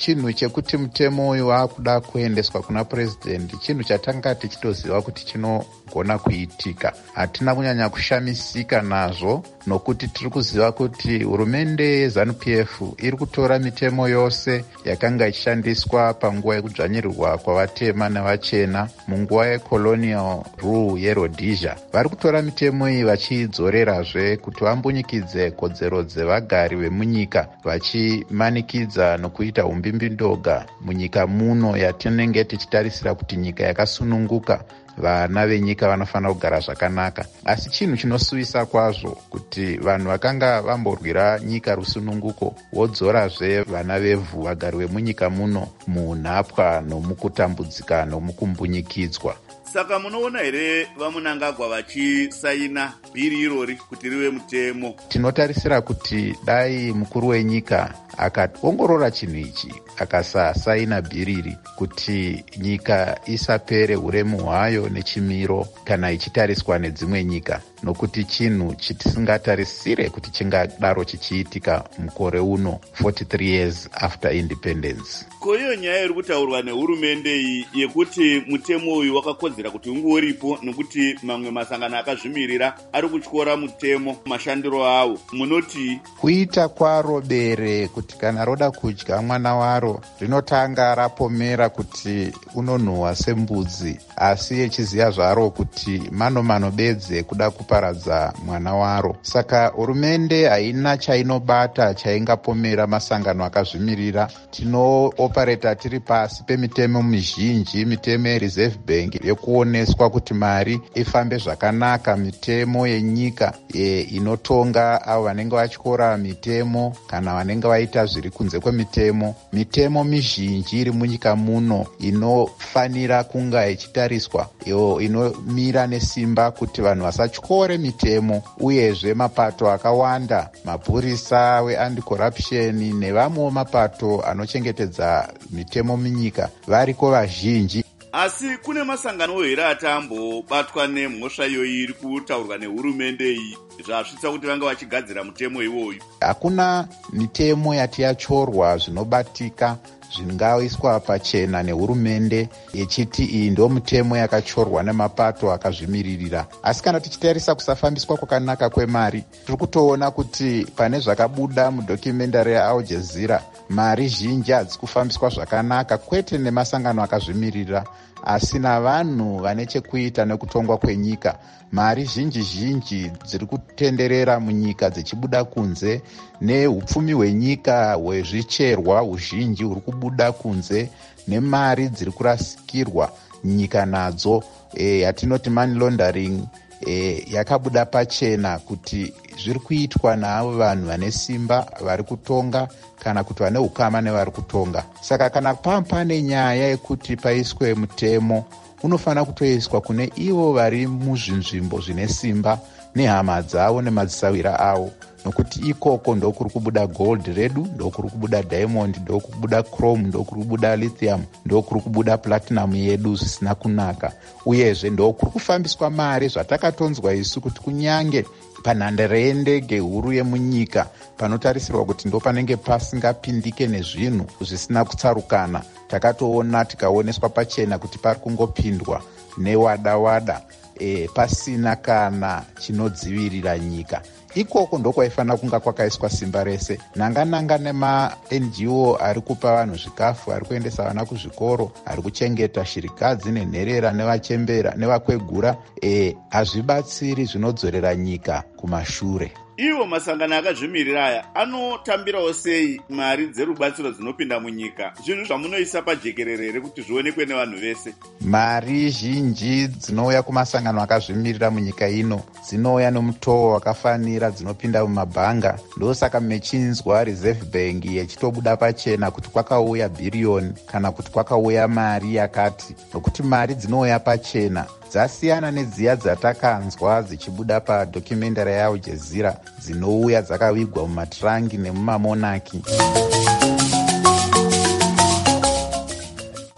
chinhu chekuti mutemo uyu wakuda kuendeswa kuna purezidendi chinhu chatanga tichitoziva kuti chinogona kuitika. Hatina kunyanya kushamisika nazvo nokuti tiri kuziva kuti hurumende yeZANU-PF iri kutora mitemo yose yakanga ichishandiswa panguva yekudzvanyirirwa kwavatema nevachena munguva yecolonial rule yeRhodesia. Vari kutora mitemo iyi vachidzorerazve kuti vambunyikidze kodzero dzevagari vemunyika, vachimanikidza nokuita umbimbindoga munyika muno yatinenge tichitarisira kuti nyika yakasununguka vana venyika vanofanira kugara zvakanaka. Asi chinhu chinosuvisa kwazvo kuti vanhu vakanga vamborwira nyika rusununguko vodzorazve vana vevhu vagari vemunyika muno muunhapwa nomukutambudzika nomukumbunyikidzwa. Saka munoona here vamunangagwa vachisaina bhiri irori kuti rive mutemo? Tinotarisira kuti dai mukuru wenyika akaongorora chinhu ichi akasasaina bhiri iri kuti nyika isapere uremu hwayo nechimiro kana ichitariswa nedzimwe nyika, nokuti chinhu chitisingatarisire kuti chingadaro chichiitika mukore uno 43 years after independence. Koiyo nyaya iri kutaurwa nehurumende iyi yekuti mutemo uyu wakakodzera kuti unge uripo nokuti mamwe masangano akazvimirira ari kutyora mutemo mashandiro awo, munoti? Kuita kwaro bere kuti kana roda kudya mwana waro rinotanga rapomera kuti unonhuhwa sembudzi, asi echiziva zvaro kuti mano bedze kuda kuparadza mwana waro. Saka hurumende haina chainobata chaingapomera masangano akazvimirira. Tinoopareta tiri pasi pemitemo mizhinji, mitemo yeReserve Bank yekuoneswa kuti mari ifambe zvakanaka, mitemo yenyika inotonga avo vanenge vatyora mitemo kana vanenge vaita zviri kunze kwemitemo. Mitemo mizhinji iri munyika muno inofanira kunga ichitariswa, inomira nesimba kuti vanhu vasatyore mitemo, uyezve mapato akawanda, mapurisa weanti-corruption nevamwewo mapato anochengetedza mitemo munyika variko vazhinji. Asi kune masangano here atambobatwa nemhosva iyoyi iri kutaurwa nehurumende iyi zvasvitsa kuti vanga vachigadzira mutemo iwoyu? Hakuna mitemo yati yachorwa zvinobatika zvingaiswa pachena nehurumende yechiti iyi ndo mitemo yakachorwa nemapato akazvimiririra. Asi kana tichitarisa kusafambiswa kwakanaka kwemari, tiri kutoona kuti pane zvakabuda mudhokumentari yaAl Jazeera, mari zhinji hadzisi kufambiswa zvakanaka, kwete nemasangano akazvimirira asi navanhu vane chekuita nekutongwa kwenyika. Mari zhinji dziri kutenderera munyika dzichibuda kunze, neupfumi hwenyika hwezvicherwa huzhinji huri kubuda kunze, nemari dziri kurasikirwa nyika nadzo, yatinoti money laundering, yakabuda pachena kuti zviri kuitwa naavo vanhu vane simba vari kutonga kana kuti vane ukama nevari kutonga. Saka kana pane nyaya yekuti paiswe mutemo, unofanira kutoiswa kune ivo vari muzvinzvimbo zvine simba nehama dzavo nemadzisawira avo, nokuti ikoko ndokuri kubuda gold redu, ndokuri kubuda diamond, ndokuri kubuda chrome, ndokuri kubuda lithium, ndokuri kubuda platinum yedu zvisina kunaka, uyezve ndokuri kufambiswa mari zvatakatonzwa isu kuti kunyange panhandare yendege huru yemunyika panotarisirwa kuti ndo panenge pasingapindike nezvinhu zvisina kutsarukana, takatoona tikaoneswa pachena kuti pari kungopindwa newada pasina kana chinodzivirira nyika. Ikoko ndokwaifanira kunga kwakaiswa simba rese. Nanga nema-NGO ari kupa vanhu zvikafu, ari kuendesa vana kuzvikoro, ari kuchengeta shirikadzi nenherera nevachembera nevakwegura, hazvibatsiri, zvinodzorera nyika kumashure. Ivo masangano akazvimirira aya anotambirawo sei mari dzerubatsiro dzinopinda munyika? Zvinhu zvamunoisa pajekerere here kuti zvionekwe nevanhu vese? Mari zhinji dzinouya kumasangano akazvimirira munyika ino dzinouya nomutoo wakafanira, dzinopinda mumabhanga. Ndosaka mechinzwa Reserve Bank yechitobuda pachena kuti kwakauya bhiriyoni kana kuti kwakauya mari yakati, nokuti mari dzinouya pachena dzasiyana nedziya dzatakanzwa dzichibuda padhokumentari yaAl Jazeera dzinouya dzakavigwa mumatrangi nemumamonaki.